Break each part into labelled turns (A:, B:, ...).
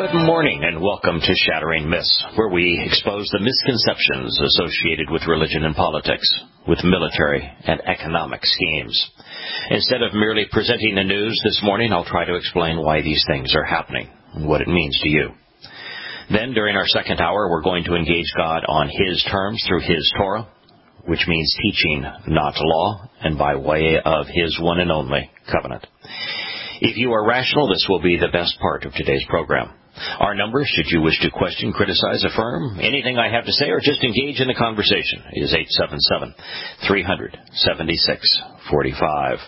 A: Good morning and welcome to Shattering Myths, where we expose the misconceptions associated with religion and politics, with military and economic schemes. Instead of merely presenting the news this morning, I'll try to explain why these things are happening and what it means to you. Then, during our second hour, we're going to engage God on His terms through His Torah, which means teaching, not law, and by way of His one and only covenant. If you are rational, this will be the best part of today's program. Our number, should you wish to question, criticize, affirm anything I have to say, or just engage in the conversation, is 877-376-45.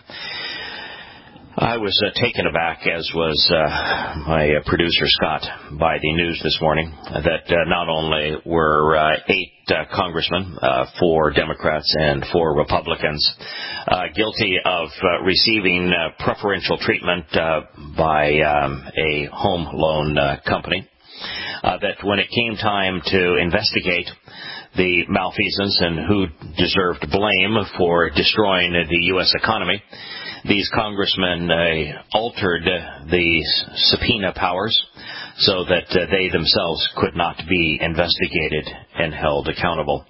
A: I was taken aback, as was my producer, Scott, by the news this morning that not only were 8 congressmen, 4 Democrats and 4 Republicans, guilty of receiving preferential treatment by a home loan company, that when it came time to investigate the malfeasance and who deserved blame for destroying the U.S. economy, these congressmen altered the subpoena powers so that they themselves could not be investigated and held accountable.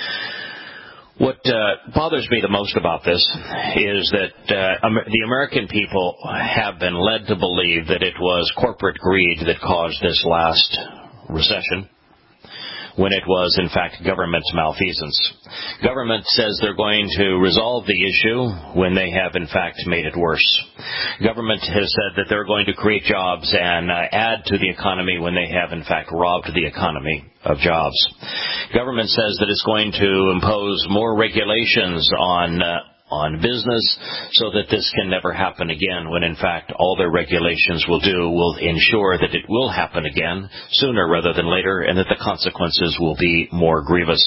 A: What bothers me the most about this is that the American people have been led to believe that it was corporate greed that caused this last recession, when it was, in fact, government malfeasance. Government says they're going to resolve the issue when they have, in fact, made it worse. Government has said that they're going to create jobs and add to the economy when they have, in fact, robbed the economy of jobs. Government says that it's going to impose more regulations on business so that this can never happen again, when in fact all their regulations will ensure that it will happen again sooner rather than later, and that the consequences will be more grievous.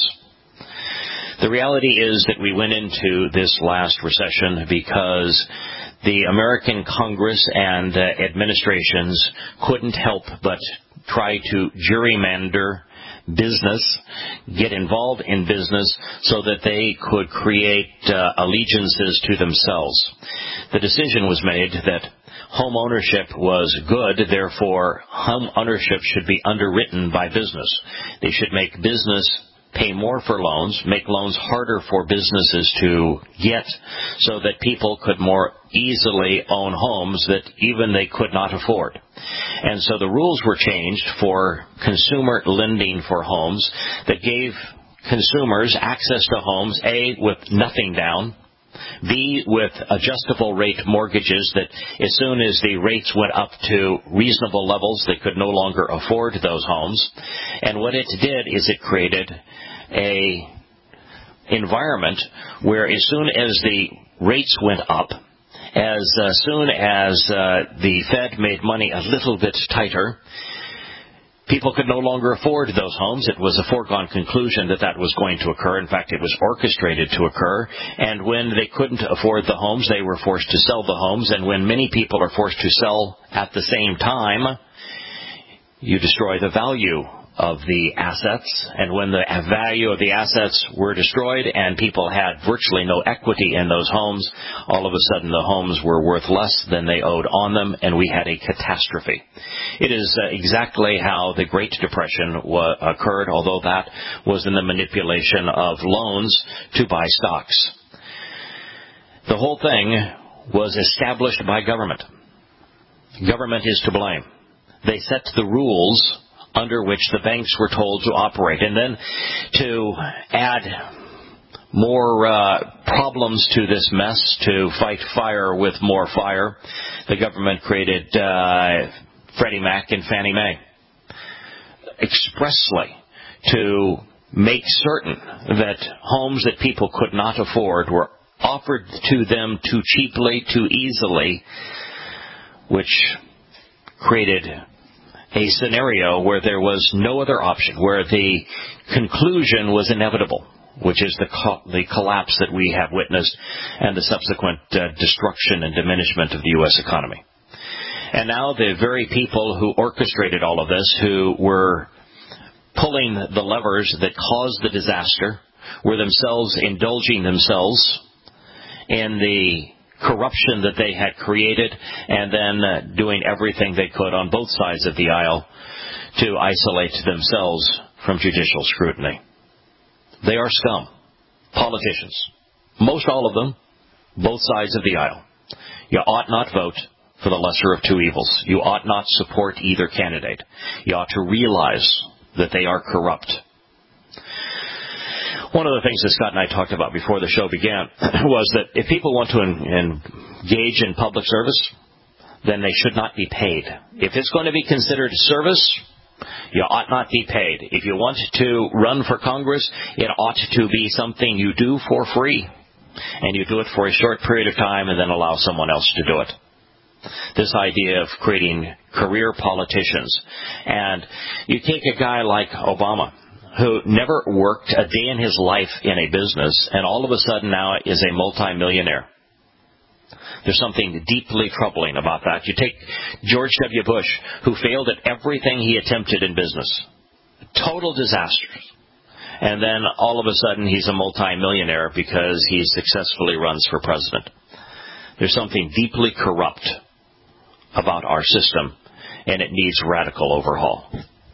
A: The reality is that we went into this last recession because the American Congress and administrations couldn't help but try to gerrymander business, get involved in business so that they could create allegiances to themselves. The decision was made that home ownership was good, therefore home ownership should be underwritten by business. They should make business pay more for loans, make loans harder for businesses to get so that people could more easily own homes that even they could not afford. And so the rules were changed for consumer lending for homes that gave consumers access to homes, A, with nothing down, B, with adjustable rate mortgages that as soon as the rates went up to reasonable levels, they could no longer afford those homes. And what it did is it created a environment where as soon as the rates went up, as soon as the Fed made money a little bit tighter, people could no longer afford those homes. It was a foregone conclusion that that was going to occur. In fact, it was orchestrated to occur. And when they couldn't afford the homes, they were forced to sell the homes. And when many people are forced to sell at the same time, you destroy the value of the assets. And when the value of the assets were destroyed and people had virtually no equity in those homes, all of a sudden the homes were worth less than they owed on them, and we had a catastrophe. It is exactly how the Great Depression occurred, although that was in the manipulation of loans to buy stocks. The whole thing was established by government. Government is to blame. They set the rules under which the banks were told to operate. And then to add more problems to this mess, to fight fire with more fire, the government created Freddie Mac and Fannie Mae expressly to make certain that homes that people could not afford were offered to them too cheaply, too easily, which created a scenario where there was no other option, where the conclusion was inevitable, which is the collapse that we have witnessed and the subsequent destruction and diminishment of the U.S. economy. And now the very people who orchestrated all of this, who were pulling the levers that caused the disaster, were themselves indulging themselves in the corruption that they had created, and then doing everything they could on both sides of the aisle to isolate themselves from judicial scrutiny. They are scum. Politicians. Most all of them, both sides of the aisle. You ought not vote for the lesser of two evils. You ought not support either candidate. You ought to realize that they are corrupt. One of the things that Scott and I talked about before the show began was that if people want to engage in public service, then they should not be paid. If it's going to be considered service, you ought not be paid. If you want to run for Congress, it ought to be something you do for free. And you do it for a short period of time and then allow someone else to do it. This idea of creating career politicians. And you take a guy like Obama, who never worked a day in his life in a business, and all of a sudden now is a multimillionaire. There's something deeply troubling about that. You take George W. Bush, who failed at everything he attempted in business. Total disaster. And then all of a sudden he's a multimillionaire because he successfully runs for president. There's something deeply corrupt about our system, and it needs radical overhaul.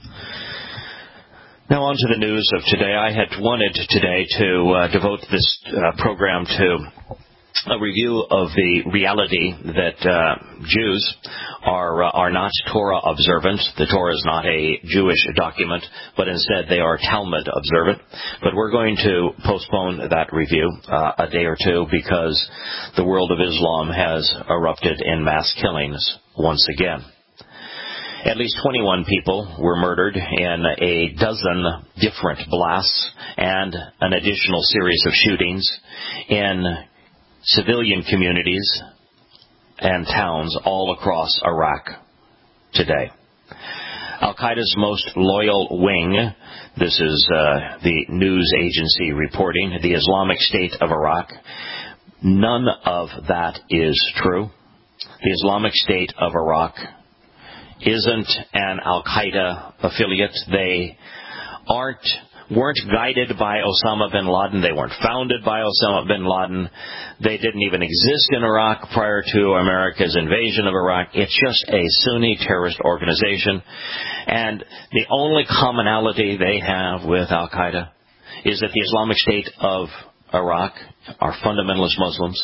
A: Now on to the news of today. I had wanted today to devote this program to a review of the reality that Jews are not Torah observant. The Torah is not a Jewish document, but instead they are Talmud observant. But we're going to postpone that review a day or two because the world of Islam has erupted in mass killings once again. At least 21 people were murdered in a dozen different blasts and an additional series of shootings in civilian communities and towns all across Iraq today. Al-Qaeda's most loyal wing, this is the news agency reporting, the Islamic State of Iraq, none of that is true. The Islamic State of Iraq isn't an Al-Qaeda affiliate. They weren't guided by Osama bin Laden. They weren't founded by Osama bin Laden. They didn't even exist in Iraq prior to America's invasion of Iraq. It's just a Sunni terrorist organization. And the only commonality they have with Al-Qaeda is that the Islamic State of Iraq are fundamentalist Muslims.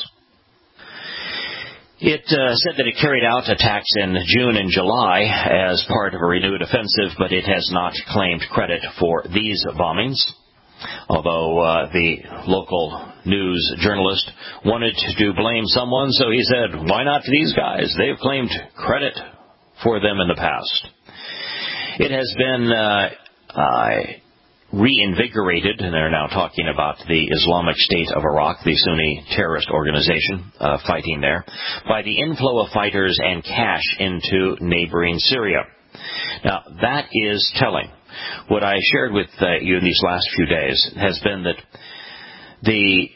A: It said that it carried out attacks in June and July as part of a renewed offensive, but it has not claimed credit for these bombings. Although the local news journalist wanted to blame someone, so he said, why not these guys? They've claimed credit for them in the past. It has been reinvigorated, and they're now talking about the Islamic State of Iraq, the Sunni terrorist organization fighting there, by the inflow of fighters and cash into neighboring Syria. Now, that is telling. What I shared with you in these last few days has been that the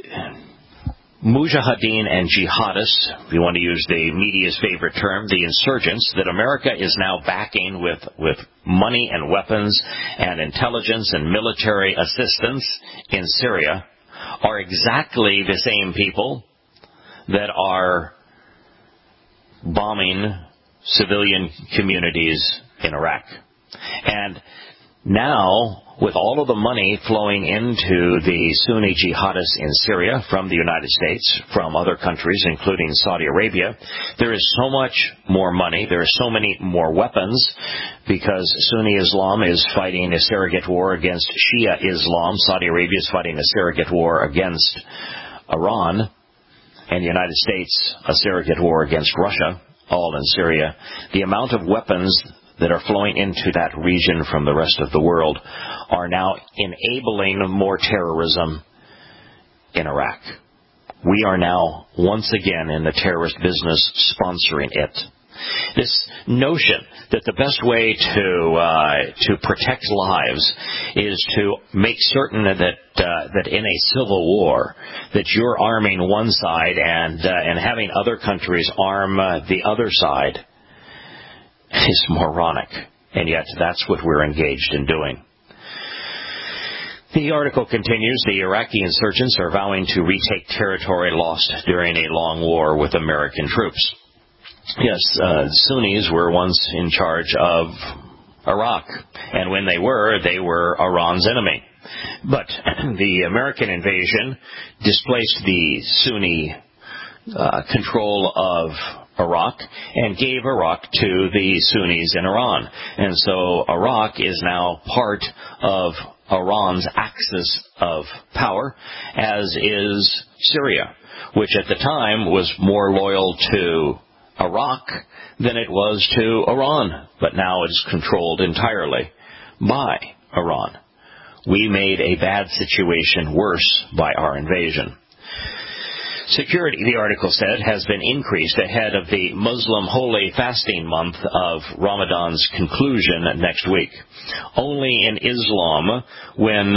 A: Mujahideen and jihadists, if you want to use the media's favorite term, the insurgents that America is now backing with money and weapons and intelligence and military assistance in Syria, are exactly the same people that are bombing civilian communities in Iraq. And now, with all of the money flowing into the Sunni jihadists in Syria from the United States, from other countries, including Saudi Arabia, there is so much more money, there are so many more weapons, because Sunni Islam is fighting a surrogate war against Shia Islam. Saudi Arabia is fighting a surrogate war against Iran, and the United States a surrogate war against Russia, all in Syria. The amount of weapons that are flowing into that region from the rest of the world are now enabling more terrorism in Iraq. We are now once again in the terrorist business sponsoring it. This notion that the best way to protect lives is to make certain that in a civil war that you're arming one side and having other countries arm the other side is moronic, and yet that's what we're engaged in doing. The article continues, the Iraqi insurgents are vowing to retake territory lost during a long war with American troops. Yes, Sunnis were once in charge of Iraq, and when they were Iran's enemy. But the American invasion displaced the Sunni control of Iraq and gave Iraq to the Sunnis in Iran. And so Iraq is now part of Iran's axis of power, as is Syria, which at the time was more loyal to Iraq than it was to Iran, but now it is controlled entirely by Iran. We made a bad situation worse by our invasion. Security, the article said, has been increased ahead of the Muslim holy fasting month of Ramadan's conclusion next week. Only in Islam, when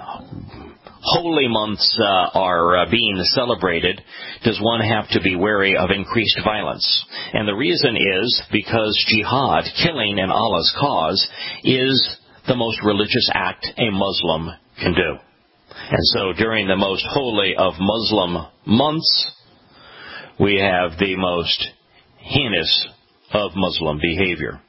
A: holy months are being celebrated, does one have to be wary of increased violence. And the reason is because jihad, killing in Allah's cause, is the most religious act a Muslim can do. And so during the most holy of Muslim months, we have the most heinous of Muslim behavior.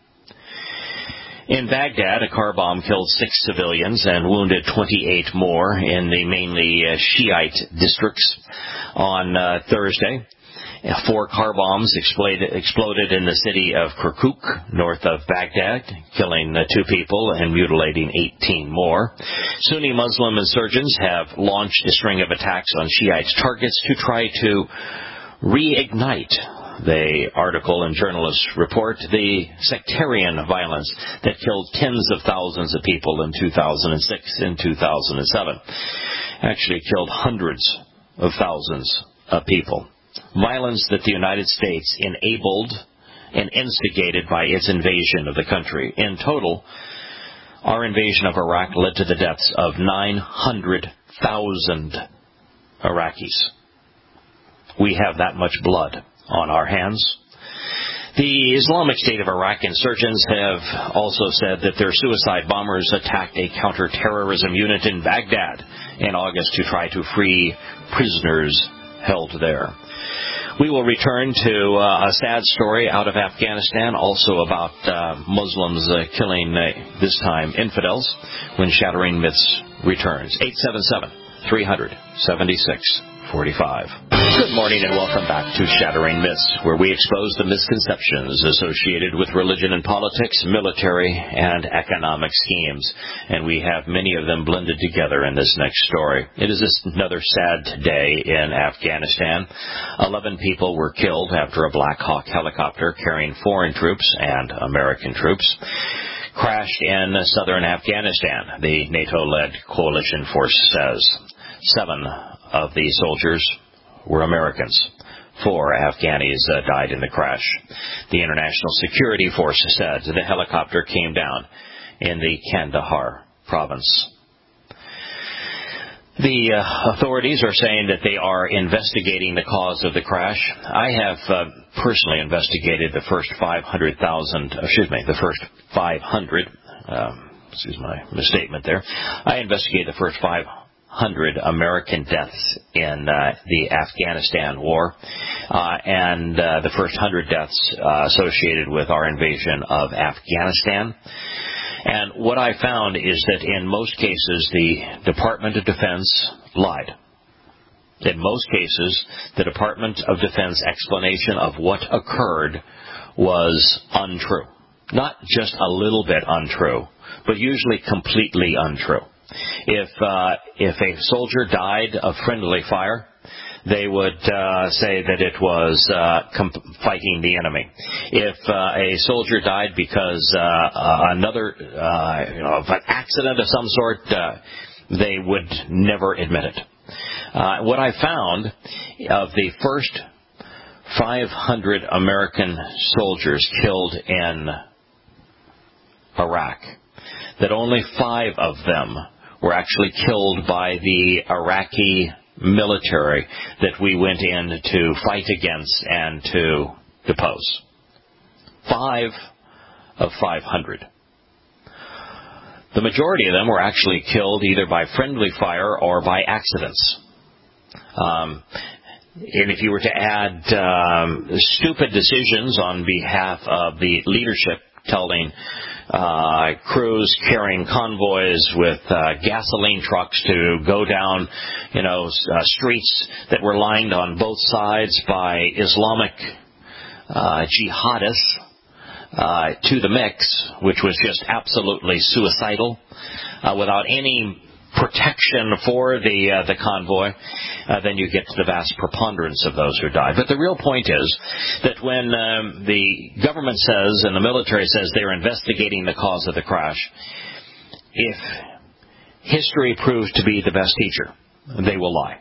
A: In Baghdad, a car bomb killed 6 civilians and wounded 28 more in the mainly Shiite districts on Thursday. 4 car bombs exploded in the city of Kirkuk, north of Baghdad, killing 2 people and mutilating 18 more. Sunni Muslim insurgents have launched a string of attacks on Shiite targets to try to reignite, the article and journalists report, the sectarian violence that killed tens of thousands of people in 2006 and 2007. Actually killed hundreds of thousands of people. Violence that the United States enabled and instigated by its invasion of the country. In total, our invasion of Iraq led to the deaths of 900,000 Iraqis. We have that much blood on our hands. The Islamic State of Iraq insurgents have also said that their suicide bombers attacked a counterterrorism unit in Baghdad in August to try to free prisoners held there. We will return to a sad story out of Afghanistan, also about Muslims killing, this time, infidels, when Shattering Myths returns. 877-300-7645. Good morning and welcome back to Shattering Myths, where we expose the misconceptions associated with religion and politics, military, and economic schemes. And we have many of them blended together in this next story. It is another sad day in Afghanistan. 11 people were killed after a Black Hawk helicopter carrying foreign troops and American troops crashed in southern Afghanistan, the NATO-led coalition force says. 7 of the soldiers were Americans. 4 Afghanis died in the crash. The International Security Force said the helicopter came down in the Kandahar province. The authorities are saying that they are investigating the cause of the crash. I have personally investigated the first 500, excuse my misstatement there. I investigated the first 500 American deaths in the Afghanistan war, and the first 100 deaths associated with our invasion of Afghanistan. And what I found is that in most cases, the Department of Defense lied. In most cases, the Department of Defense explanation of what occurred was untrue. Not just a little bit untrue, but usually completely untrue. If a soldier died of friendly fire, they would say that it was fighting the enemy. If a soldier died because of an accident of some sort, they would never admit it. What I found of the first 500 American soldiers killed in Iraq, that only 5 of them were actually killed by the Iraqi military that we went in to fight against and to depose. 5 of 500. The majority of them were actually killed either by friendly fire or by accidents. And if you were to add stupid decisions on behalf of the leadership, telling crews carrying convoys with gasoline trucks to go down, streets that were lined on both sides by Islamic jihadists to the mix, which was just absolutely suicidal, without any protection for the convoy, then you get to the vast preponderance of those who died. But the real point is that when the government says and the military says they're investigating the cause of the crash, if history proves to be the best teacher, they will lie.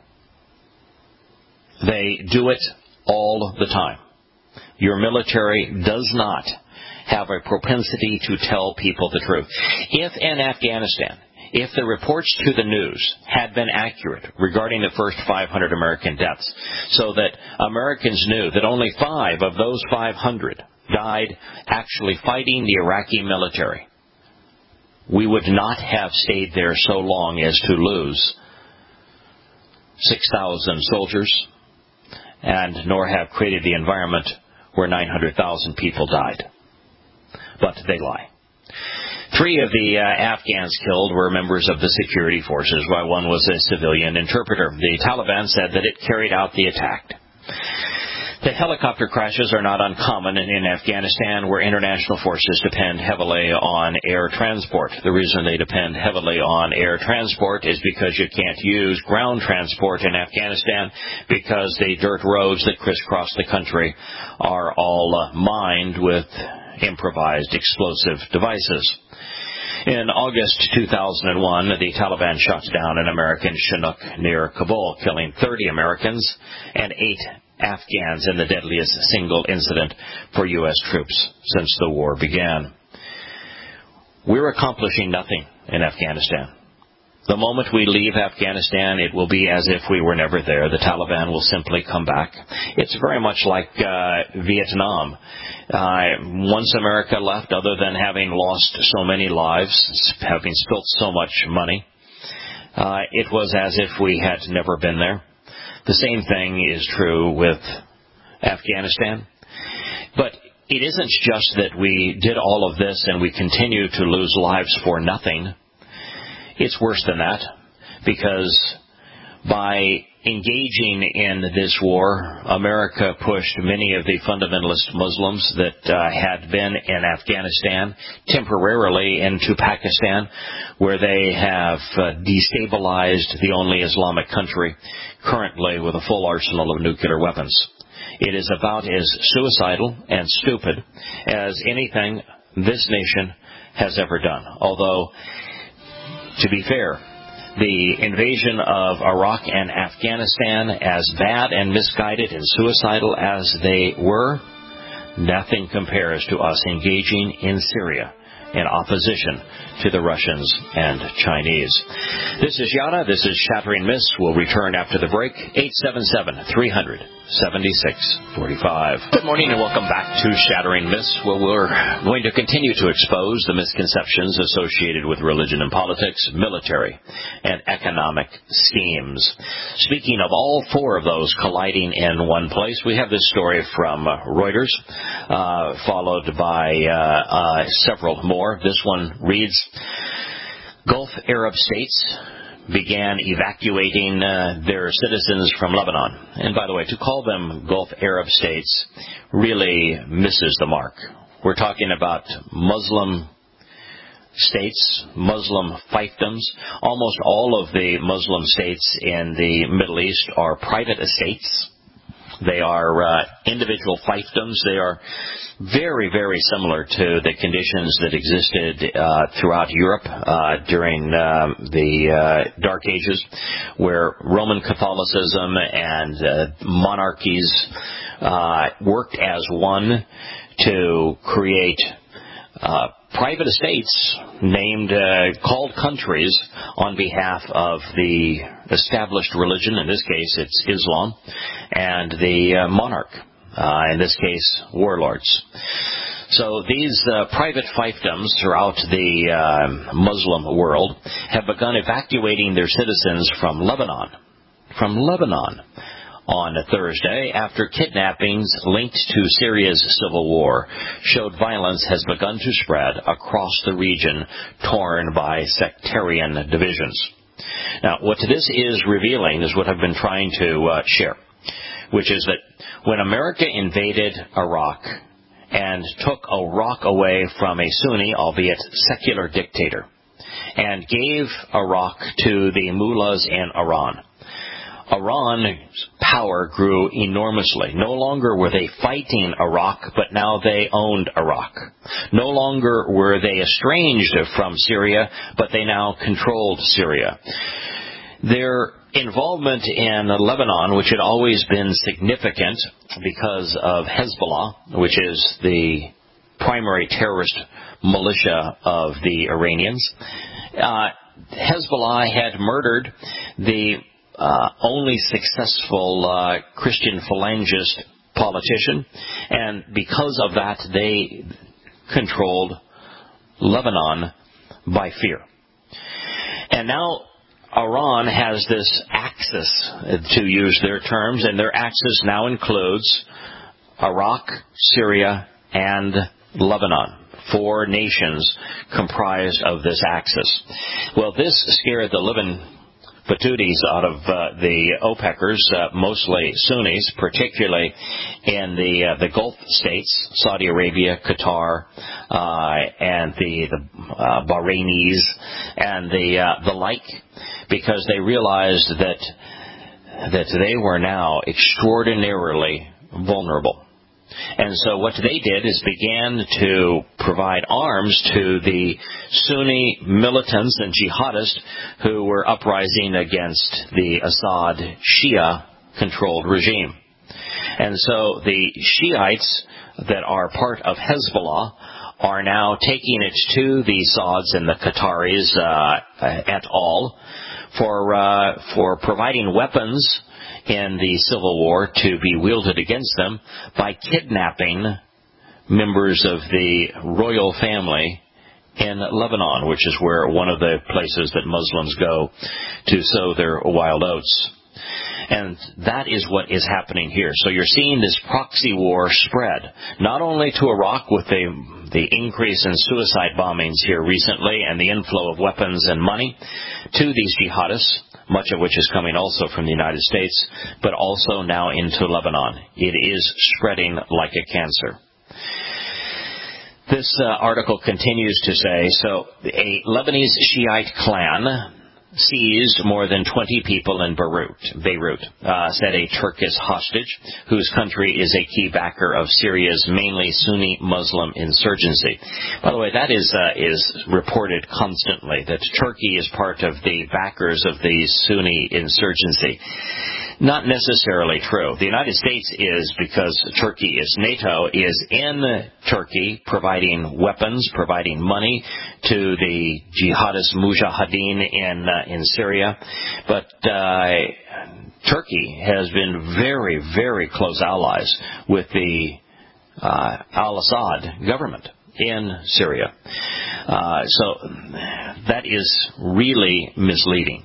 A: They do it all the time. Your military does not have a propensity to tell people the truth. If in Afghanistan, if the reports to the news had been accurate regarding the first 500 American deaths, so that Americans knew that only 5 of those 500 died actually fighting the Iraqi military, we would not have stayed there so long as to lose 6,000 soldiers, and nor have created the environment where 900,000 people died. But they lie. 3 of the Afghans killed were members of the security forces, while one was a civilian interpreter. The Taliban said that it carried out the attack. The helicopter crashes are not uncommon in Afghanistan, where international forces depend heavily on air transport. The reason they depend heavily on air transport is because you can't use ground transport in Afghanistan, because the dirt roads that crisscross the country are all mined with improvised explosive devices. In August 2001, the Taliban shot down an American Chinook near Kabul, killing 30 Americans and 8 Afghans in the deadliest single incident for U.S. troops since the war began. We're accomplishing nothing in Afghanistan. The moment we leave Afghanistan, it will be as if we were never there. The Taliban will simply come back. It's very much like Vietnam. Once America left, other than having lost so many lives, having spilt so much money, it was as if we had never been there. The same thing is true with Afghanistan. But it isn't just that we did all of this and we continue to lose lives for nothing. It's worse than that, because by engaging in this war, America pushed many of the fundamentalist Muslims that had been in Afghanistan temporarily into Pakistan, where they have destabilized the only Islamic country currently with a full arsenal of nuclear weapons. It is about as suicidal and stupid as anything this nation has ever done. Although, to be fair, the invasion of Iraq and Afghanistan, as bad and misguided and suicidal as they were, nothing compares to us engaging in Syria in opposition to the Russians and Chinese. This is Yada. This is Shattering Myths. We'll return after the break. 877-300-7645. Good morning and welcome back to Shattering Myths, where we're going to continue to expose the misconceptions associated with religion and politics, military, and economic schemes. Speaking of all 4 of those colliding in one place, we have this story from Reuters, followed by several more. This one reads, Gulf Arab states began evacuating their citizens from Lebanon. And by the way, to call them Gulf Arab states really misses the mark. We're talking about Muslim states, Muslim fiefdoms. Almost all of the Muslim states in the Middle East are private estates. They are individual fiefdoms. They are very, very similar to the conditions that existed throughout Europe during the Dark Ages, where Roman Catholicism and monarchies worked as one to create private estates called countries on behalf of the established religion. In this case, it's Islam, and the monarch. In this case, warlords. So these private fiefdoms throughout the Muslim world have begun evacuating their citizens from Lebanon. From Lebanon on Thursday, after kidnappings linked to Syria's civil war showed violence has begun to spread across the region torn by sectarian divisions. Now, what this is revealing is what I've been trying to share, which is that when America invaded Iraq and took Iraq away from a Sunni, albeit secular dictator, and gave Iraq to the mullahs in Iran, Iran's power grew enormously. No longer were they fighting Iraq, but now they owned Iraq. No longer were they estranged from Syria, but they now controlled Syria. Their involvement in Lebanon, which had always been significant because of Hezbollah, which is the primary terrorist militia of the Iranians, Hezbollah had murdered the only successful Christian phalangist politician, and because of that, they controlled Lebanon by fear. And now Iran has this axis, to use their terms, and their axis now includes Iraq, Syria, and Lebanon. 4 nations comprised of this axis. Well, this scared the living patooties out of the OPECers, mostly Sunnis, particularly in the Gulf states, Saudi Arabia, Qatar, and the Bahrainis, and the like, because they realized that they were now extraordinarily vulnerable. And so what they did is began to provide arms to the Sunni militants and jihadists who were uprising against the Assad Shia-controlled regime. And so the Shiites that are part of Hezbollah are now taking it to the Sauds and the Qataris et al. For providing weapons in the civil war to be wielded against them by kidnapping members of the royal family in Lebanon, which is where one of the places that Muslims go to sow their wild oats. And that is what is happening here. So you're seeing this proxy war spread, not only to Iraq with the increase in suicide bombings here recently and the inflow of weapons and money to these jihadists, much of which is coming also from the United States, but also now into Lebanon. It is spreading like a cancer. This article continues to say, so a Lebanese Shiite clan seized more than 20 people in Beirut, said a Turkish hostage, whose country is a key backer of Syria's mainly Sunni Muslim insurgency. By the way, that is reported constantly, that Turkey is part of the backers of the Sunni insurgency. Not necessarily true. The United States is, because Turkey is NATO, is in Turkey providing weapons, providing money to the jihadist mujahideen in Syria. But Turkey has been very, very close allies with the al-Assad government in Syria. So that is really misleading.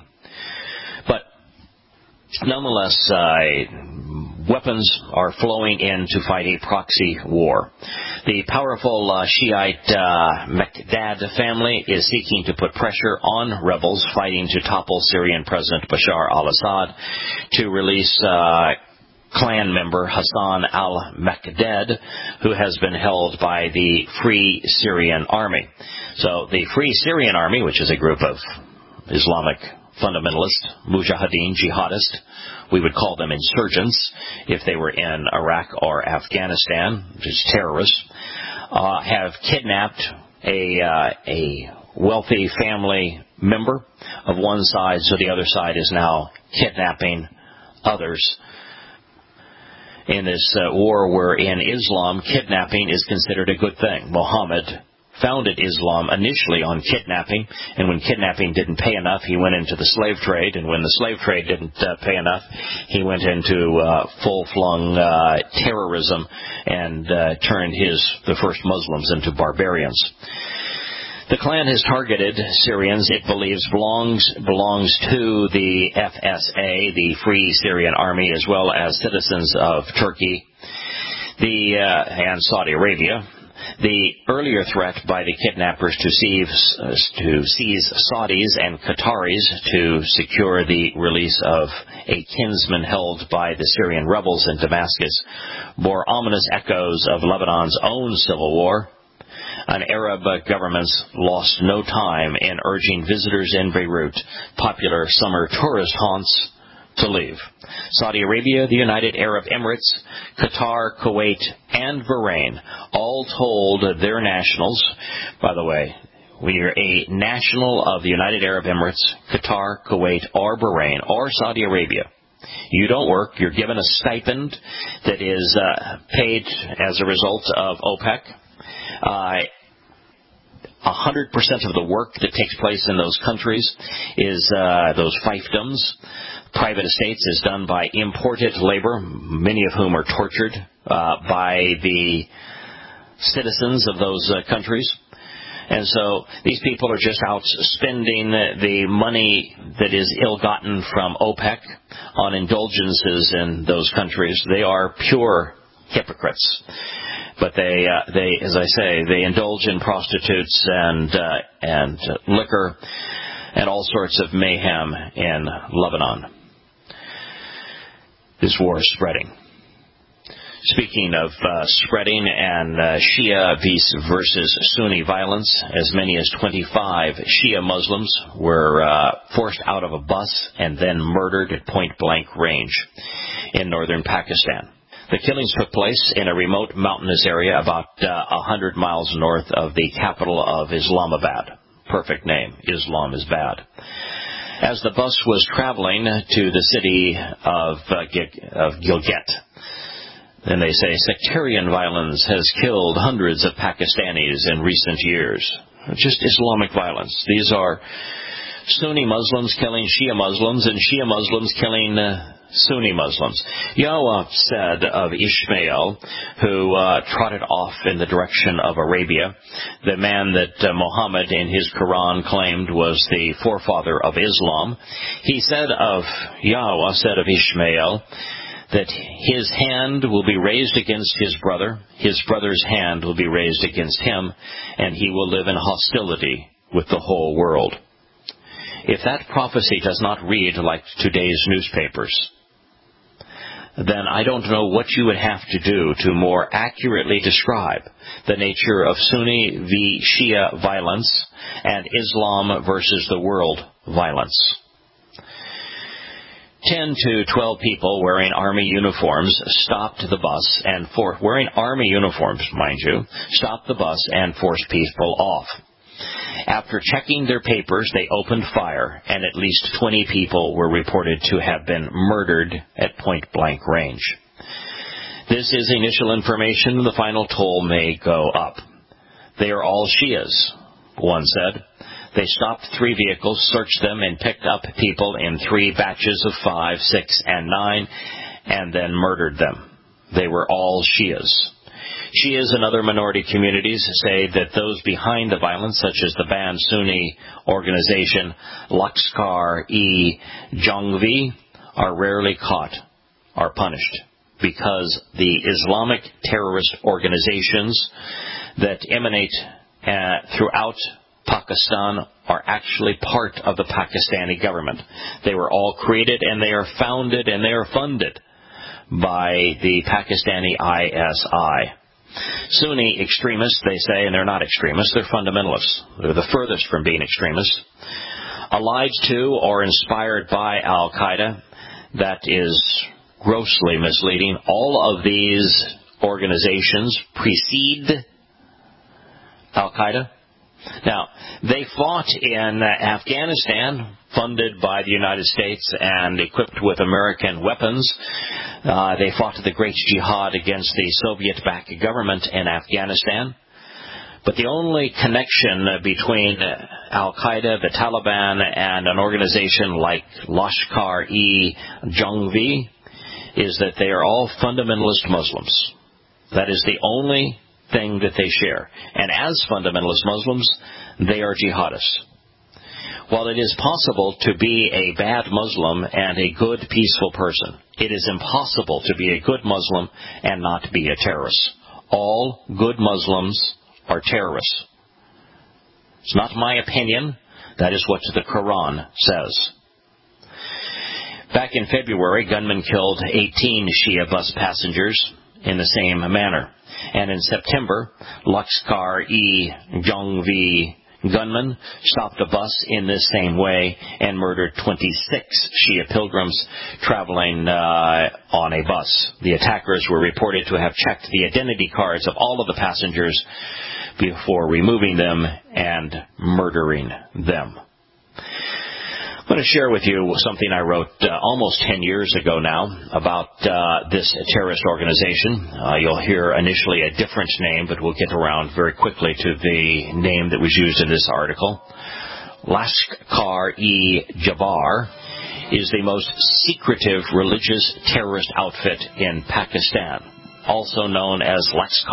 A: Nonetheless, weapons are flowing in to fight a proxy war. The powerful Shiite Mekdad family is seeking to put pressure on rebels fighting to topple Syrian President Bashar al-Assad to release clan member Hassan al-Mekdad, who has been held by the Free Syrian Army. So the Free Syrian Army, which is a group of Islamic fundamentalist, mujahideen, jihadist, we would call them insurgents if they were in Iraq or Afghanistan, just terrorists, have kidnapped a wealthy family member of one side, so the other side is now kidnapping others. In this war where in Islam, kidnapping is considered a good thing. Muhammad founded Islam initially on kidnapping, and when kidnapping didn't pay enough, he went into the slave trade, and when the slave trade didn't pay enough, he went into full-flung terrorism and turned the first Muslims into barbarians. The Klan has targeted Syrians it believes belongs to the FSA, the Free Syrian Army, as well as citizens of Turkey and Saudi Arabia. The earlier threat by the kidnappers to seize Saudis and Qataris to secure the release of a kinsman held by the Syrian rebels in Damascus bore ominous echoes of Lebanon's own civil war. An Arab governments lost no time in urging visitors in Beirut, popular summer tourist haunts, to leave. Saudi Arabia, the United Arab Emirates, Qatar, Kuwait, and Bahrain all told their nationals, by the way, when you're a national of the United Arab Emirates, Qatar, Kuwait, or Bahrain, or Saudi Arabia, you don't work. You're given a stipend that is paid as a result of OPEC. 100% of the work that takes place in those countries is those fiefdoms. Private estates is done by imported labor, many of whom are tortured by the citizens of those countries. And so these people are just out spending the money that is ill-gotten from OPEC on indulgences in those countries. They are pure hypocrites. But they, as I say, they indulge in prostitutes and liquor and all sorts of mayhem in Lebanon. This war is spreading. Speaking of spreading and Shia versus Sunni violence, as many as 25 Shia Muslims were forced out of a bus and then murdered at point-blank range in northern Pakistan. The killings took place in a remote mountainous area about 100 miles north of the capital of Islamabad. Perfect name, Islam is bad. As the bus was traveling to the city of Gilgit, then they say sectarian violence has killed hundreds of Pakistanis in recent years. Just Islamic violence. These are Sunni Muslims killing Shia Muslims and Shia Muslims killing Sunni Muslims. Yahweh said of Ishmael, who trotted off in the direction of Arabia, the man that Muhammad in his Quran claimed was the forefather of Islam, Yahweh said of Ishmael that his hand will be raised against his brother's hand will be raised against him, and he will live in hostility with the whole world. If that prophecy does not read like today's newspapers, then I don't know what you would have to do to more accurately describe the nature of Sunni v. Shia violence and Islam versus the world violence. 10 to 12 people wearing army uniforms stopped the bus and stopped the bus and forced people off. After checking their papers, they opened fire, and at least 20 people were reported to have been murdered at point-blank range. This is initial information. The final toll may go up. They are all Shias, one said. They stopped 3 vehicles, searched them, and picked up people in 3 batches of 5, 6, and 9, and then murdered them. They were all Shias. Shias and other minority communities say that those behind the violence, such as the banned Sunni organization Lashkar-e-Jhangvi, are rarely caught or punished because the Islamic terrorist organizations that emanate throughout Pakistan are actually part of the Pakistani government. They were all created and they are founded and they are funded by the Pakistani ISI. Sunni extremists, they say, and they're not extremists, they're fundamentalists. They're the furthest from being extremists. Allied to or inspired by Al-Qaeda, that is grossly misleading. All of these organizations precede Al-Qaeda. Now, they fought in Afghanistan, funded by the United States and equipped with American weapons. They fought the Great Jihad against the Soviet-backed government in Afghanistan. But the only connection between Al-Qaeda, the Taliban, and an organization like Lashkar-e-Jhangvi is that they are all fundamentalist Muslims. That is the only thing that they share. And as fundamentalist Muslims, they are jihadists. While it is possible to be a bad Muslim and a good, peaceful person, it is impossible to be a good Muslim and not be a terrorist. All good Muslims are terrorists. It's not my opinion. That is what the Quran says. Back in February, gunmen killed 18 Shia bus passengers in the same manner. And in September, Lashkar-e-Jhangvi gunmen stopped a bus in this same way and murdered 26 Shia pilgrims traveling on a bus. The attackers were reported to have checked the identity cards of all of the passengers before removing them and murdering them. I'm going to share with you something I wrote almost 10 years ago now about this terrorist organization. You'll hear initially a different name, but we'll get around very quickly to the name that was used in this article. Lashkar-e-Jabbar is the most secretive religious terrorist outfit in Pakistan, also known as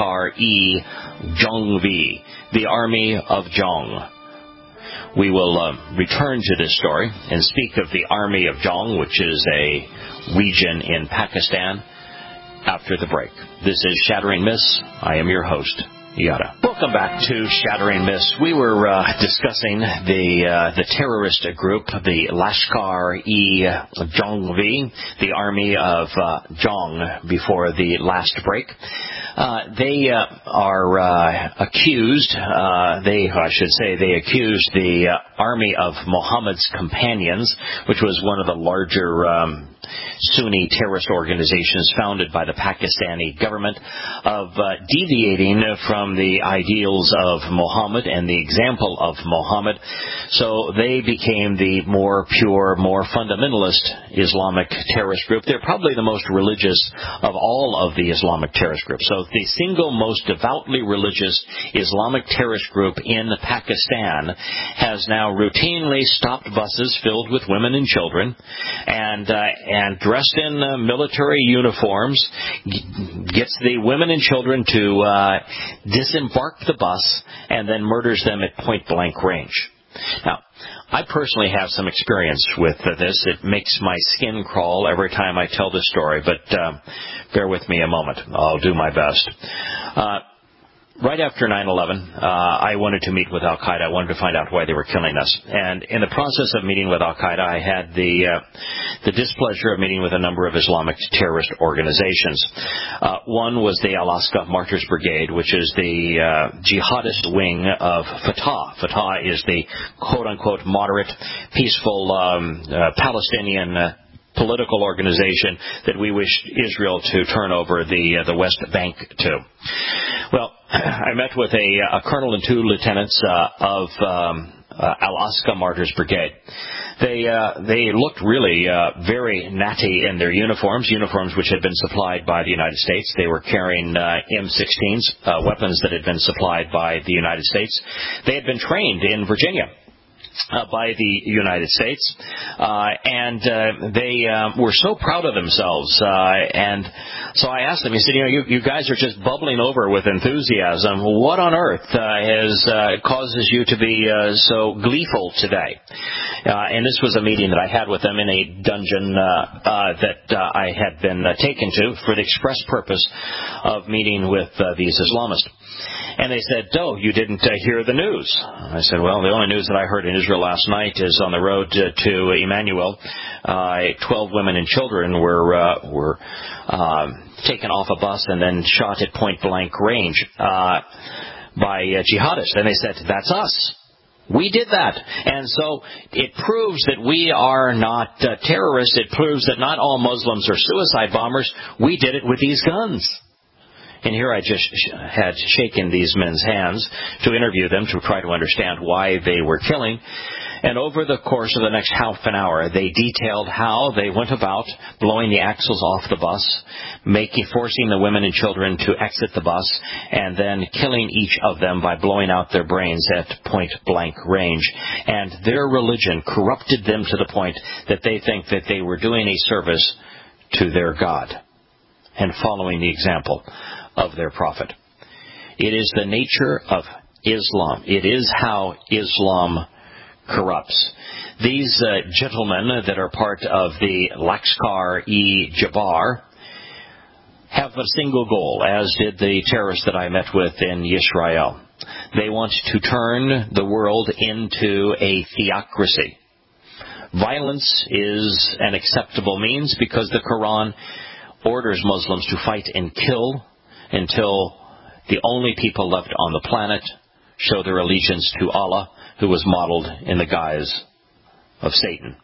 A: Lashkar-e-Jhangvi, the Army of Jong. We will return to this story and speak of the Army of Jong, which is a region in Pakistan, after the break. This is Shattering Myths. I am your host, Yada. Welcome back to Shattering Myths. We were discussing the terrorist group, the Lashkar-e-Jhangvi, the Army of Jong, before the last break. They are accused, they accused the Army of Muhammad's Companions, which was one of the larger Sunni terrorist organizations founded by the Pakistani government, of deviating from the ideals of Muhammad and the example of Muhammad. So they became the more pure, more fundamentalist Islamic terrorist group. They're probably the most religious of all of the Islamic terrorist groups. So the single most devoutly religious Islamic terrorist group in Pakistan has now routinely stopped buses filled with women and children and dressed in military uniforms, gets the women and children to disembark the bus and then murders them at point-blank range. Now, I personally have some experience with this. It makes my skin crawl every time I tell this story, but bear with me a moment. I'll do my best. Right after 9/11, I wanted to meet with Al-Qaeda. I wanted to find out why they were killing us. And in the process of meeting with Al-Qaeda, I had the displeasure of meeting with a number of Islamic terrorist organizations. One was the Al-Aqsa Martyrs Brigade, which is the jihadist wing of Fatah. Fatah is the quote-unquote moderate, peaceful Palestinian political organization that we wish Israel to turn over the West Bank to. Well, I met with a colonel and two lieutenants of Al-Aqsa Martyrs Brigade. They looked really very natty in their uniforms which had been supplied by the United States. They were carrying M16s, weapons that had been supplied by the United States. They had been trained in Virginia by the United States, and they were so proud of themselves. And so I asked them, he said, you guys are just bubbling over with enthusiasm. What on earth causes you to be so gleeful today? And this was a meeting that I had with them in a dungeon that I had been taken to for the express purpose of meeting with these Islamists. And they said, you didn't hear the news. I said, well, the only news that I heard in Israel last night is on the road to Emmanuel. 12 women and children were taken off a bus and then shot at point-blank range by jihadists. And they said, that's us. We did that. And so it proves that we are not terrorists. It proves that not all Muslims are suicide bombers. We did it with these guns. And here I just had shaken these men's hands to interview them to try to understand why they were killing. And over the course of the next half an hour, they detailed how they went about blowing the axles off the bus, forcing the women and children to exit the bus, and then killing each of them by blowing out their brains at point-blank range. And their religion corrupted them to the point that they think that they were doing a service to their God and following the example of their prophet. It is the nature of Islam. It is how Islam corrupts. These gentlemen that are part of the Lashkar-e-Jabbar have a single goal, as did the terrorists that I met with in Israel. They want to turn the world into a theocracy. Violence is an acceptable means because the Quran orders Muslims to fight and kill until the only people left on the planet show their allegiance to Allah, who was modeled in the guise of Satan.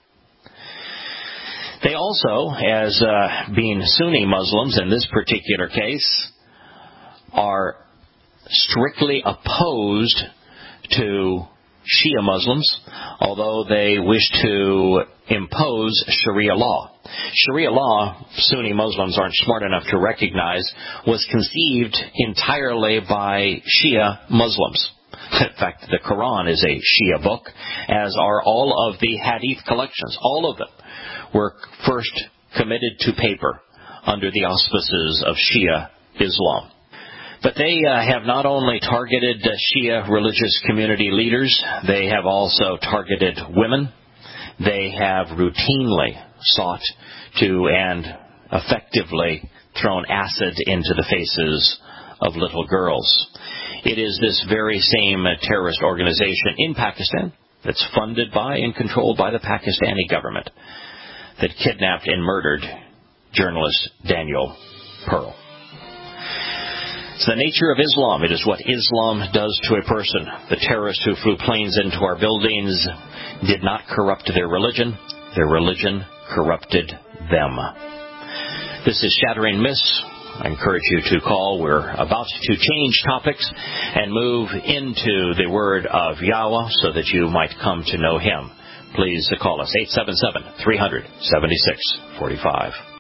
A: They also, as being Sunni Muslims in this particular case, are strictly opposed to Shia Muslims, although they wish to impose Sharia law. Sharia law, Sunni Muslims aren't smart enough to recognize, was conceived entirely by Shia Muslims. In fact, the Quran is a Shia book, as are all of the Hadith collections. All of them were first committed to paper under the auspices of Shia Islam. But they have not only targeted Shia religious community leaders, they have also targeted women. They have routinely sought to and effectively thrown acid into the faces of little girls. It is this very same terrorist organization in Pakistan that's funded by and controlled by the Pakistani government that kidnapped and murdered journalist Daniel Pearl. It's the nature of Islam. It is what Islam does to a person. The terrorists who flew planes into our buildings did not corrupt their religion. Their religion corrupted them. This is Shattering Myths. I encourage you to call. We're about to change topics and move into the Word of Yahweh so that you might come to know Him. Please call us, 877-300-7645.